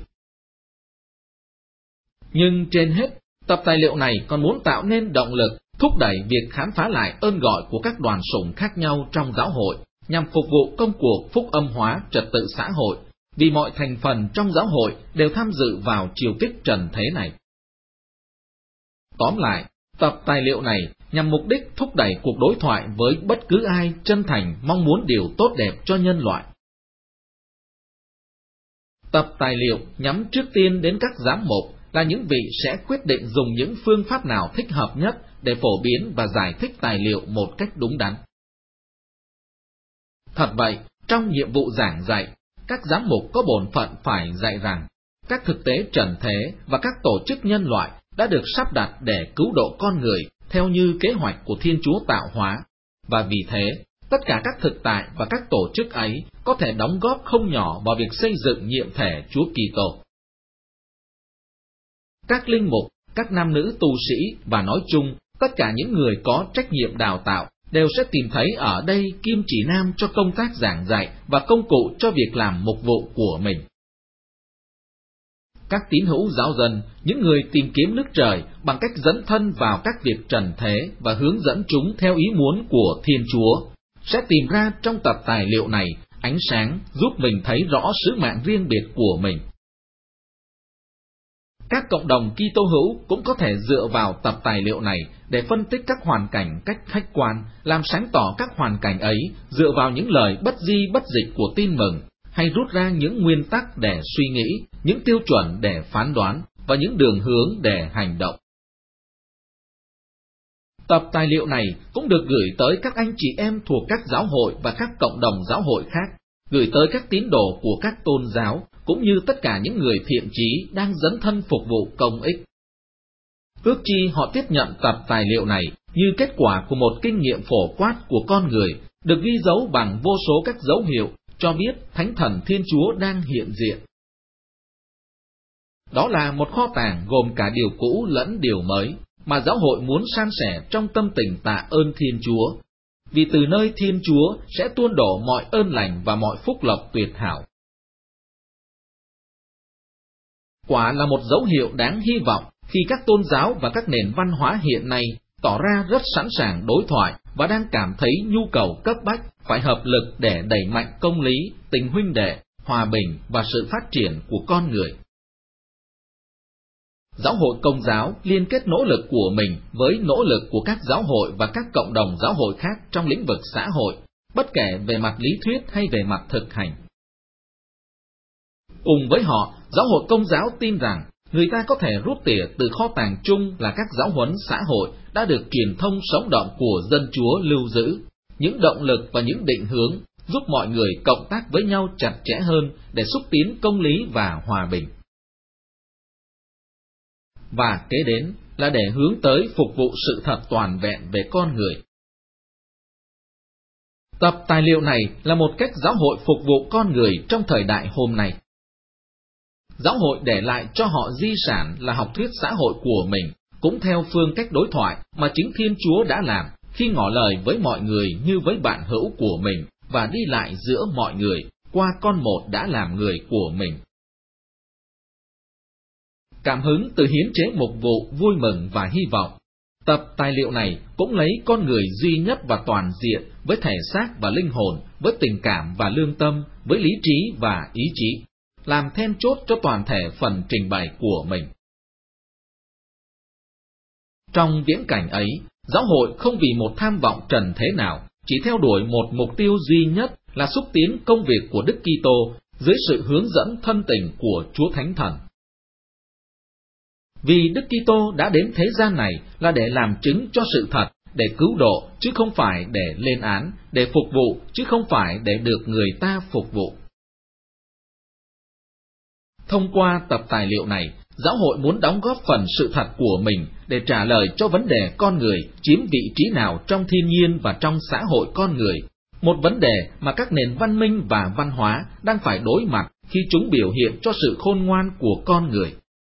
Nhưng trên hết, tập tài liệu này còn muốn tạo nên động lực, thúc đẩy việc khám phá lại ơn gọi của các đoàn sủng khác nhau trong giáo hội, nhằm phục vụ công cuộc phúc âm hóa trật tự xã hội, vì mọi thành phần trong giáo hội đều tham dự vào triều kích trần thế này. Tóm lại, tập tài liệu này nhằm mục đích thúc đẩy cuộc đối thoại với bất cứ ai chân thành mong muốn điều tốt đẹp cho nhân loại. Tập tài liệu nhắm trước tiên đến các giám mục là những vị sẽ quyết định dùng những phương pháp nào thích hợp nhất để phổ biến và giải thích tài liệu một cách đúng đắn. Thật vậy, trong nhiệm vụ giảng dạy, các giám mục có bổn phận phải dạy rằng các thực tế trần thế và các tổ chức nhân loại đã được sắp đặt để cứu độ con người theo như kế hoạch của Thiên Chúa tạo hóa, và vì thế, tất cả các thực tại và các tổ chức ấy có thể đóng góp không nhỏ vào việc xây dựng nhiệm thể Chúa Kitô. Các linh mục, các nam nữ tu sĩ và nói chung tất cả những người có trách nhiệm đào tạo đều sẽ tìm thấy ở đây kim chỉ nam cho công tác giảng dạy và công cụ cho việc làm mục vụ của mình. Các tín hữu giáo dân, những người tìm kiếm nước trời bằng cách dấn thân vào các việc trần thế và hướng dẫn chúng theo ý muốn của Thiên Chúa, sẽ tìm ra trong tập tài liệu này ánh sáng giúp mình thấy rõ sứ mạng riêng biệt của mình. Các cộng đồng Kitô hữu cũng có thể dựa vào tập tài liệu này để phân tích các hoàn cảnh cách khách quan, làm sáng tỏ các hoàn cảnh ấy dựa vào những lời bất di bất dịch của tin mừng, hay rút ra những nguyên tắc để suy nghĩ, những tiêu chuẩn để phán đoán và những đường hướng để hành động. Tập tài liệu này cũng được gửi tới các anh chị em thuộc các giáo hội và các cộng đồng giáo hội khác, gửi tới các tín đồ của các tôn giáo, cũng như tất cả những người thiện chí đang dấn thân phục vụ công ích. Ước chi họ tiếp nhận tập tài liệu này như kết quả của một kinh nghiệm phổ quát của con người, được ghi dấu bằng vô số các dấu hiệu cho biết Thánh Thần Thiên Chúa đang hiện diện. Đó là một kho tàng gồm cả điều cũ lẫn điều mới, mà giáo hội muốn san sẻ trong tâm tình tạ ơn Thiên Chúa, vì từ nơi Thiên Chúa sẽ tuôn đổ mọi ơn lành và mọi phúc lộc tuyệt hảo. Quả là một dấu hiệu đáng hy vọng khi các tôn giáo và các nền văn hóa hiện nay tỏ ra rất sẵn sàng đối thoại và đang cảm thấy nhu cầu cấp bách phải hợp lực để đẩy mạnh công lý, tình huynh đệ, hòa bình và sự phát triển của con người. Giáo hội Công giáo liên kết nỗ lực của mình với nỗ lực của các giáo hội và các cộng đồng giáo hội khác trong lĩnh vực xã hội, bất kể về mặt lý thuyết hay về mặt thực hành. Cùng với họ, giáo hội Công giáo tin rằng người ta có thể rút tỉa từ kho tàng chung là các giáo huấn xã hội đã được truyền thông sống động của dân Chúa lưu giữ, những động lực và những định hướng giúp mọi người cộng tác với nhau chặt chẽ hơn để xúc tiến công lý và hòa bình. Và kế đến là để hướng tới phục vụ sự thật toàn vẹn về con người. Tập tài liệu này là một cách giáo hội phục vụ con người trong thời đại hôm nay. Giáo hội để lại cho họ di sản là học thuyết xã hội của mình, cũng theo phương cách đối thoại mà chính Thiên Chúa đã làm khi ngỏ lời với mọi người như với bạn hữu của mình và đi lại giữa mọi người qua con một đã làm người của mình. Cảm hứng từ hiến chế mục vụ vui mừng và hy vọng, tập tài liệu này cũng lấy con người duy nhất và toàn diện với thể xác và linh hồn, với tình cảm và lương tâm, với lý trí và ý chí, làm then chốt cho toàn thể phần trình bày của mình. Trong viễn cảnh ấy, giáo hội không vì một tham vọng trần thế nào, chỉ theo đuổi một mục tiêu duy nhất là xúc tiến công việc của Đức Kitô dưới sự hướng dẫn thân tình của Chúa Thánh Thần. Vì Đức Kitô đã đến thế gian này là để làm chứng cho sự thật, để cứu độ chứ không phải để lên án, để phục vụ chứ không phải để được người ta phục vụ. Thông qua tập tài liệu này, giáo hội muốn đóng góp phần sự thật của mình để trả lời cho vấn đề con người chiếm vị trí nào trong thiên nhiên và trong xã hội con người, một vấn đề mà các nền văn minh và văn hóa đang phải đối mặt khi chúng biểu hiện cho sự khôn ngoan của con người.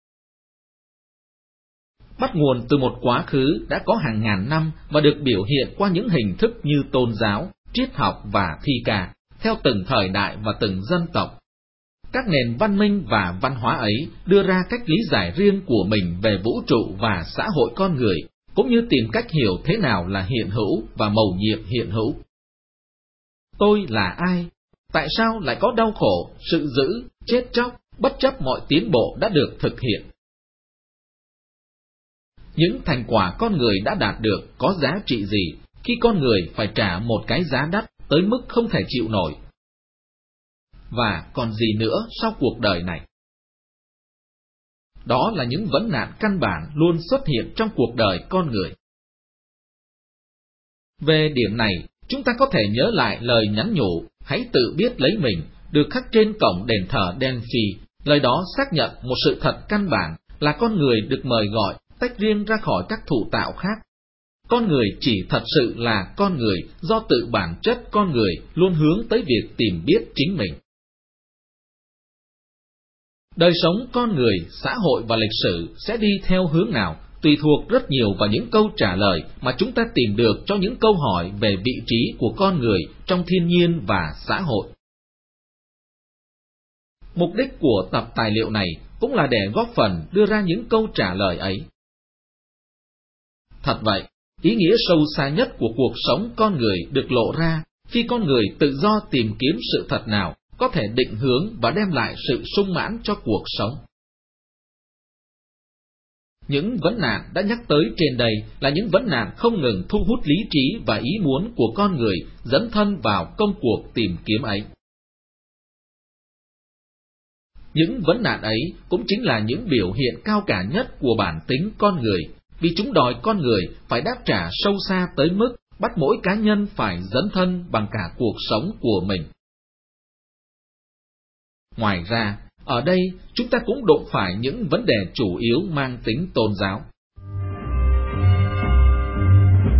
Bắt nguồn từ một quá khứ đã có hàng ngàn năm và được biểu hiện qua những hình thức như tôn giáo, triết học và thi ca, theo từng thời đại và từng dân tộc. Các nền văn minh và văn hóa ấy đưa ra cách lý giải riêng của mình về vũ trụ và xã hội con người, cũng như tìm cách hiểu thế nào là hiện hữu và mầu nhiệm hiện hữu. Tôi là ai? Tại sao lại có đau khổ, sự dữ, chết chóc, bất chấp mọi tiến bộ đã được thực hiện? Những thành quả con người đã đạt được có giá trị gì khi con người phải trả một cái giá đắt tới mức không thể chịu nổi? Và còn gì nữa sau cuộc đời này? Đó là những vấn nạn căn bản luôn xuất hiện trong cuộc đời con người. Về điểm này, chúng ta có thể nhớ lại lời nhắn nhủ hãy tự biết lấy mình được khắc trên cổng đền thờ Delphi. Lời đó xác nhận một sự thật căn bản là con người được mời gọi tách riêng ra khỏi các thụ tạo khác. Con người chỉ thật sự là con người do tự bản chất con người luôn hướng tới việc tìm biết chính mình. Đời sống con người, xã hội và lịch sử sẽ đi theo hướng nào tùy thuộc rất nhiều vào những câu trả lời mà chúng ta tìm được cho những câu hỏi về vị trí của con người trong thiên nhiên và xã hội. Mục đích của tập tài liệu này cũng là để góp phần đưa ra những câu trả lời ấy. Thật vậy, ý nghĩa sâu xa nhất của cuộc sống con người được lộ ra khi con người tự do tìm kiếm sự thật nào có thể định hướng và đem lại sự sung mãn cho cuộc sống. Những vấn nạn đã nhắc tới trên đây là những vấn nạn không ngừng thu hút lý trí và ý muốn của con người dấn thân vào công cuộc tìm kiếm ấy. Những vấn nạn ấy cũng chính là những biểu hiện cao cả nhất của bản tính con người, vì chúng đòi con người phải đáp trả sâu xa tới mức bắt mỗi cá nhân phải dấn thân bằng cả cuộc sống của mình. Ngoài ra, ở đây chúng ta cũng đụng phải những vấn đề chủ yếu mang tính tôn giáo.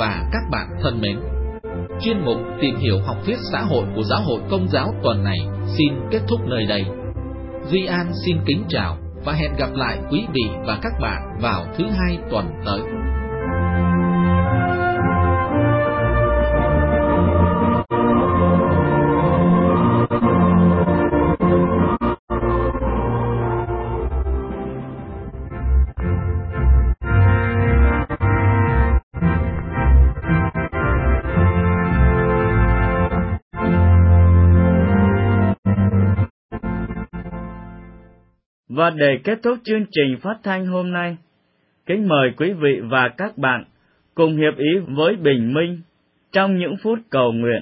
và các bạn thân mến, chuyên mục Tìm hiểu học thuyết xã hội của Giáo hội Công giáo tuần này xin kết thúc nơi đây. Duy An xin kính chào và hẹn gặp lại quý vị và các bạn vào thứ Hai tuần tới. Và để kết thúc chương trình phát thanh hôm nay, kính mời quý vị và các bạn cùng hiệp ý với Bình Minh trong những phút cầu nguyện.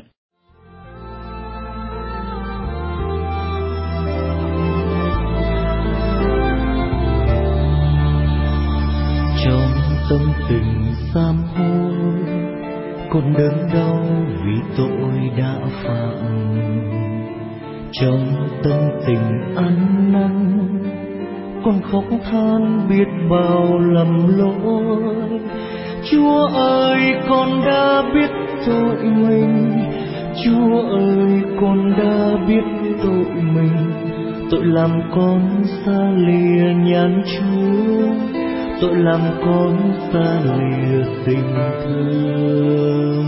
Trong tâm tình sám hối, con đớn đau vì tội đã phạm. Trong tâm tình ăn năn, con khóc than biết bao lầm lỗi. Chúa ơi, con đã biết tội mình. Chúa ơi, con đã biết tội mình. Tội làm con xa lìa nhàn Chúa, tội làm con xa lìa tình thương.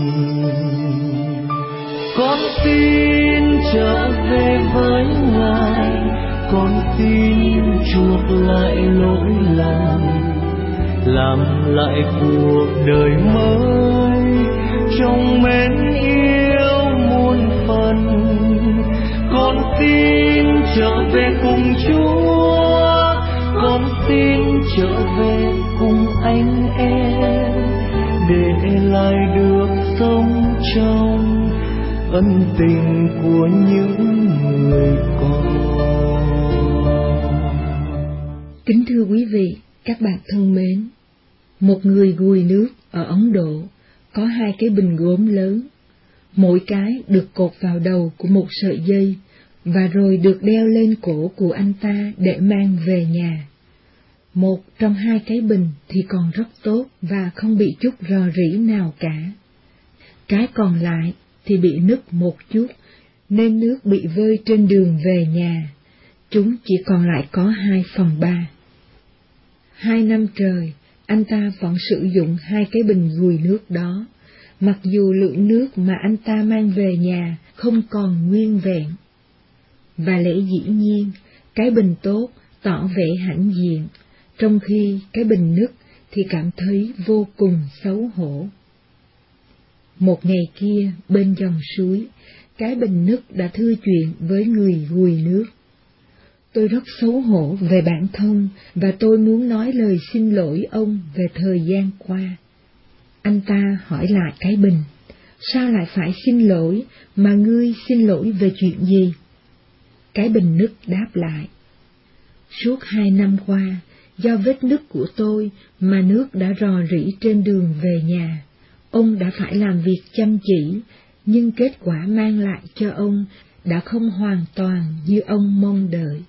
Con xin trở về với Ngài, con xin chuộc lại lỗi lầm, làm lại cuộc đời mới trong mến yêu muôn phần. Con xin trở về cùng Chúa, con xin trở về cùng anh em, để lại được sống trong ân tình của những người con. Kính thưa quý vị, các bạn thân mến, một người gùi nước ở Ấn Độ có 2 cái bình gốm lớn, mỗi cái được cột vào đầu của một sợi dây và rồi được đeo lên cổ của anh ta để mang về nhà. Một trong 2 cái bình thì còn rất tốt và không bị chút rò rỉ nào cả. Cái còn lại thì bị nứt một chút, nên nước bị vơi trên đường về nhà. Chúng chỉ còn lại có 2/3. 2 năm trời, anh ta vẫn sử dụng 2 cái bình gùi nước đó, mặc dù lượng nước mà anh ta mang về nhà không còn nguyên vẹn. Và lẽ dĩ nhiên, cái bình tốt tỏ vẻ hãnh diện, trong khi cái bình nứt thì cảm thấy vô cùng xấu hổ. Một ngày kia, bên dòng suối, cái bình nứt đã thưa chuyện với người gùi nước. Tôi rất xấu hổ về bản thân và tôi muốn nói lời xin lỗi ông về thời gian qua. Anh ta hỏi lại cái bình, sao lại phải xin lỗi, mà ngươi xin lỗi về chuyện gì? Cái bình nứt đáp lại, suốt 2 năm qua, do vết nứt của tôi mà nước đã rò rỉ trên đường về nhà. Ông đã phải làm việc chăm chỉ, nhưng kết quả mang lại cho ông đã không hoàn toàn như ông mong đợi.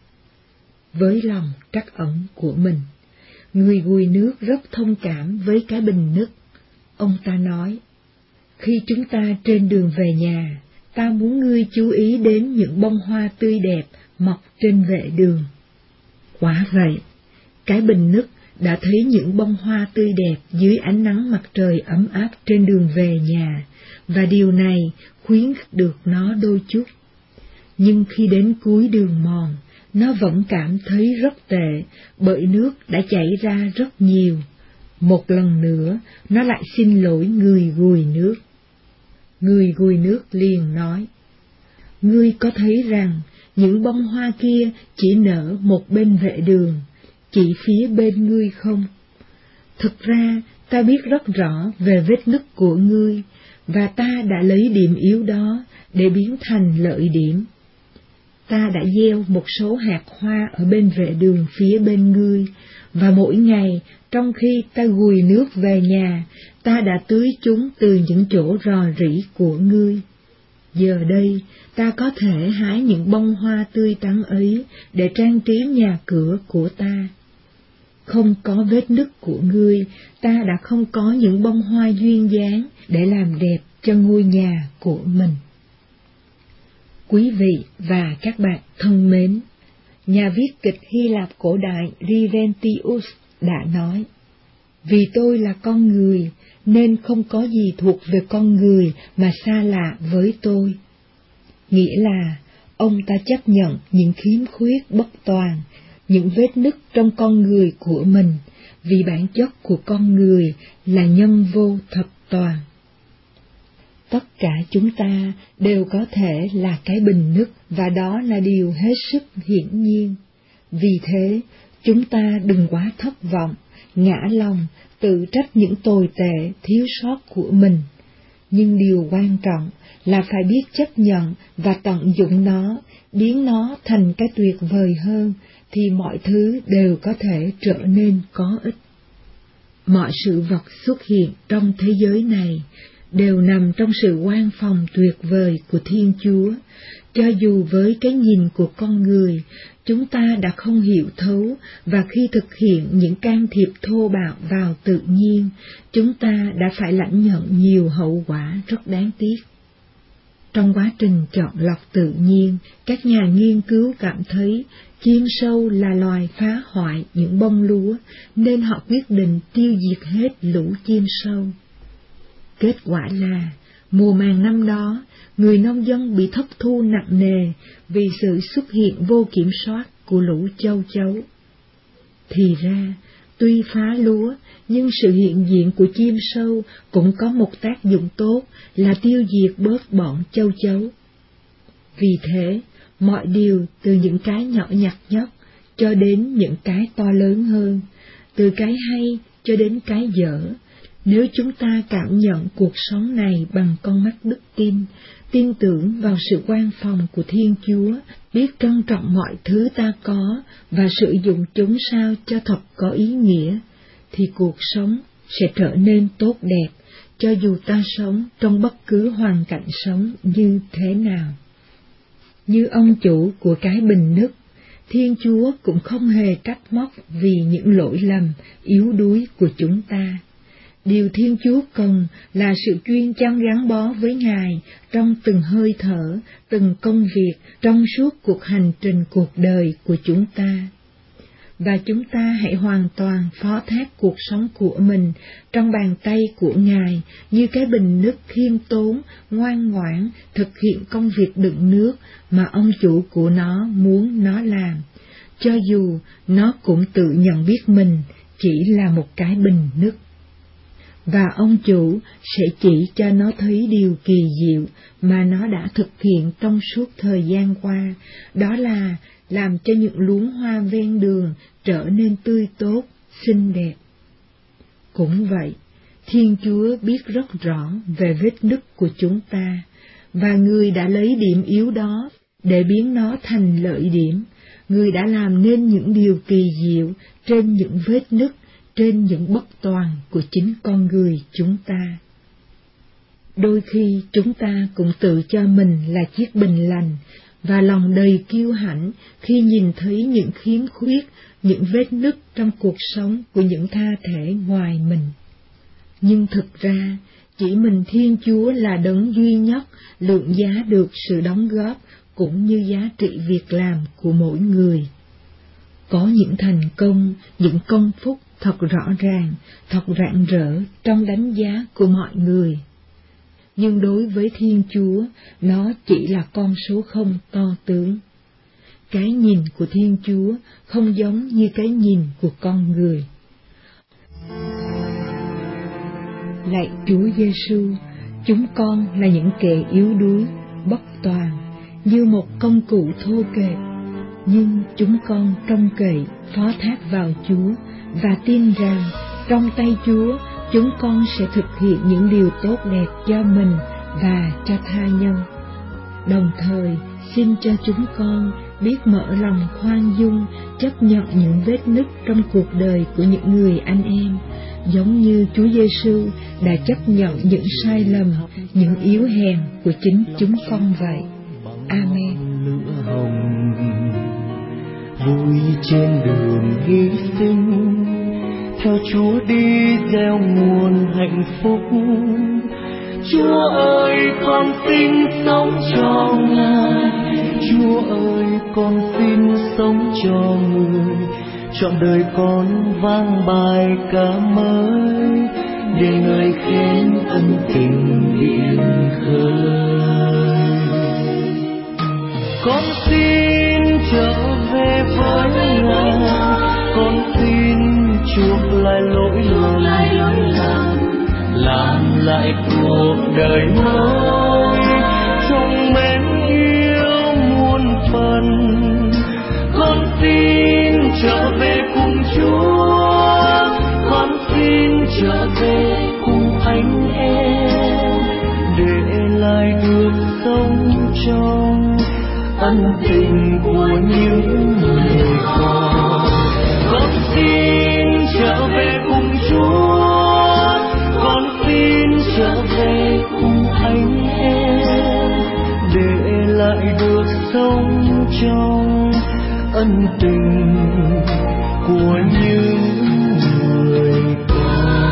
Với lòng trắc ẩn của mình, người gùi nước rất thông cảm với cái bình nứt. Ông ta nói, khi chúng ta trên đường về nhà, ta muốn ngươi chú ý đến những bông hoa tươi đẹp mọc trên vệ đường. Quả vậy, cái bình nứt đã thấy những bông hoa tươi đẹp dưới ánh nắng mặt trời ấm áp trên đường về nhà, và điều này khuyến khích được nó đôi chút. Nhưng khi đến cuối đường mòn, nó vẫn cảm thấy rất tệ, bởi nước đã chảy ra rất nhiều. Một lần nữa, nó lại xin lỗi người gùi nước. Người gùi nước liền nói, ngươi có thấy rằng những bông hoa kia chỉ nở một bên vệ đường, chỉ phía bên ngươi không? Thực ra, ta biết rất rõ về vết nứt của ngươi, và ta đã lấy điểm yếu đó để biến thành lợi điểm. Ta đã gieo một số hạt hoa ở bên vệ đường phía bên ngươi, và mỗi ngày, trong khi ta gùi nước về nhà, ta đã tưới chúng từ những chỗ rò rỉ của ngươi. Giờ đây, ta có thể hái những bông hoa tươi tắn ấy để trang trí nhà cửa của ta. không có vết nứt của ngươi, ta đã không có những bông hoa duyên dáng để làm đẹp cho ngôi nhà của mình. Quý vị và các bạn thân mến, nhà viết kịch Hy Lạp cổ đại Riventius đã nói, vì tôi là con người, nên không có gì thuộc về con người mà xa lạ với tôi. Nghĩa là, ông ta chấp nhận những khiếm khuyết bất toàn, những vết nứt trong con người của mình, vì bản chất của con người là nhân vô thập toàn. Tất cả chúng ta đều có thể là cái bình nứt, và đó là điều hết sức hiển nhiên. Vì thế, chúng ta đừng quá thất vọng, ngã lòng, tự trách những tồi tệ, thiếu sót của mình. Nhưng điều quan trọng là phải biết chấp nhận và tận dụng nó, biến nó thành cái tuyệt vời hơn, thì mọi thứ đều có thể trở nên có ích. Mọi sự vật xuất hiện trong thế giới này đều nằm trong sự quan phòng tuyệt vời của Thiên Chúa. Cho dù với cái nhìn của con người, chúng ta đã không hiểu thấu, và khi thực hiện những can thiệp thô bạo vào tự nhiên, chúng ta đã phải lãnh nhận nhiều hậu quả rất đáng tiếc. Trong quá trình chọn lọc tự nhiên, các nhà nghiên cứu cảm thấy chim sâu là loài phá hoại những bông lúa, nên họ quyết định tiêu diệt hết lũ chim sâu. Kết quả là, mùa màng năm đó, người nông dân bị thất thu nặng nề vì sự xuất hiện vô kiểm soát của lũ châu chấu. Thì ra, tuy phá lúa, nhưng sự hiện diện của chim sâu cũng có một tác dụng tốt là tiêu diệt bớt bọn châu chấu. Vì thế, mọi điều từ những cái nhỏ nhặt nhất cho đến những cái to lớn hơn, từ cái hay cho đến cái dở, nếu chúng ta cảm nhận cuộc sống này bằng con mắt đức tin tưởng vào sự quan phòng của Thiên Chúa, biết trân trọng mọi thứ ta có và sử dụng chúng sao cho thật có ý nghĩa, thì cuộc sống sẽ trở nên tốt đẹp, cho dù ta sống trong bất cứ hoàn cảnh sống như thế nào. Như ông chủ của cái bình nứt, Thiên Chúa cũng không hề trách móc vì những lỗi lầm, yếu đuối của chúng ta. Điều Thiên Chúa cần là sự chuyên chăm gắn bó với Ngài trong từng hơi thở, từng công việc, trong suốt cuộc hành trình cuộc đời của chúng ta. Và chúng ta hãy hoàn toàn phó thác cuộc sống của mình trong bàn tay của Ngài, như cái bình nước khiêm tốn, ngoan ngoãn, thực hiện công việc đựng nước mà ông chủ của nó muốn nó làm, cho dù nó cũng tự nhận biết mình chỉ là một cái bình nước. Và ông chủ sẽ chỉ cho nó thấy điều kỳ diệu mà nó đã thực hiện trong suốt thời gian qua, đó là làm cho những luống hoa ven đường trở nên tươi tốt, xinh đẹp. Cũng vậy, Thiên Chúa biết rất rõ về vết nứt của chúng ta, và Người đã lấy điểm yếu đó để biến nó thành lợi điểm. Người đã làm nên những điều kỳ diệu trên những vết nứt, trên những bất toàn của chính con người chúng ta. Đôi khi chúng ta cũng tự cho mình là chiếc bình lành, và lòng đầy kiêu hãnh khi nhìn thấy những khiếm khuyết, những vết nứt trong cuộc sống của những tha thể ngoài mình. Nhưng thực ra, chỉ mình Thiên Chúa là đấng duy nhất lượng giá được sự đóng góp cũng như giá trị việc làm của mỗi người. Có những thành công, những công phúc thật rõ ràng, thật rạng rỡ trong đánh giá của mọi người. Nhưng đối với Thiên Chúa, nó chỉ là con số không to tướng. Cái nhìn của Thiên Chúa không giống như cái nhìn của con người. Lạy Chúa Giêsu, chúng con là những kẻ yếu đuối, bất toàn, như một công cụ thô kệch, nhưng chúng con trông cậy, phó thác vào Chúa và tin rằng trong tay Chúa chúng con sẽ thực hiện những điều tốt đẹp cho mình và cho tha nhân. Đồng thời, xin cho chúng con biết mở lòng khoan dung, chấp nhận những vết nứt trong cuộc đời của những người anh em, giống như Chúa Giêsu đã chấp nhận những sai lầm, những yếu hèn của chính chúng con vậy. Amen. Lửa hồng vui trên đường hy sinh, cho Chúa đi gieo nguồn hạnh phúc. Chúa ơi, con xin sống cho Ngài. Chúa ơi, con xin sống cho người. Trọn đời con vang bài ca mới, để ngợi khen ân tình biển khơi. Con xin trở về với Ngài, con xin chuộc lại lỗi lầm, làm lại cuộc đời mới trong mến yêu muôn phần. Con xin trở về cùng Chúa, con xin trở về cùng anh em, để lại được sống trong ân tình của những người con. Con xin trở về cùng Chúa, con xin trở về cùng anh em, để lại được sống trong ân tình của những người con.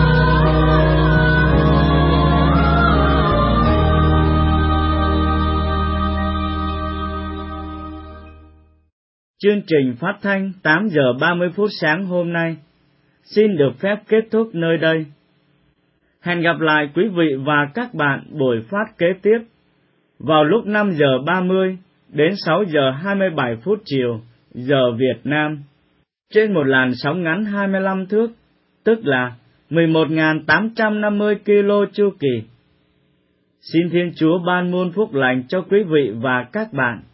Chương trình phát thanh 8 giờ 30 phút sáng hôm nay xin được phép kết thúc nơi đây. Hẹn gặp lại quý vị và các bạn buổi phát kế tiếp vào lúc 5 giờ 30 đến 6 giờ 27 phút chiều giờ Việt Nam trên một làn sóng ngắn 25 thước, tức là 11.850 kilo chu kỳ. Xin Thiên Chúa ban muôn phúc lành cho quý vị và các bạn.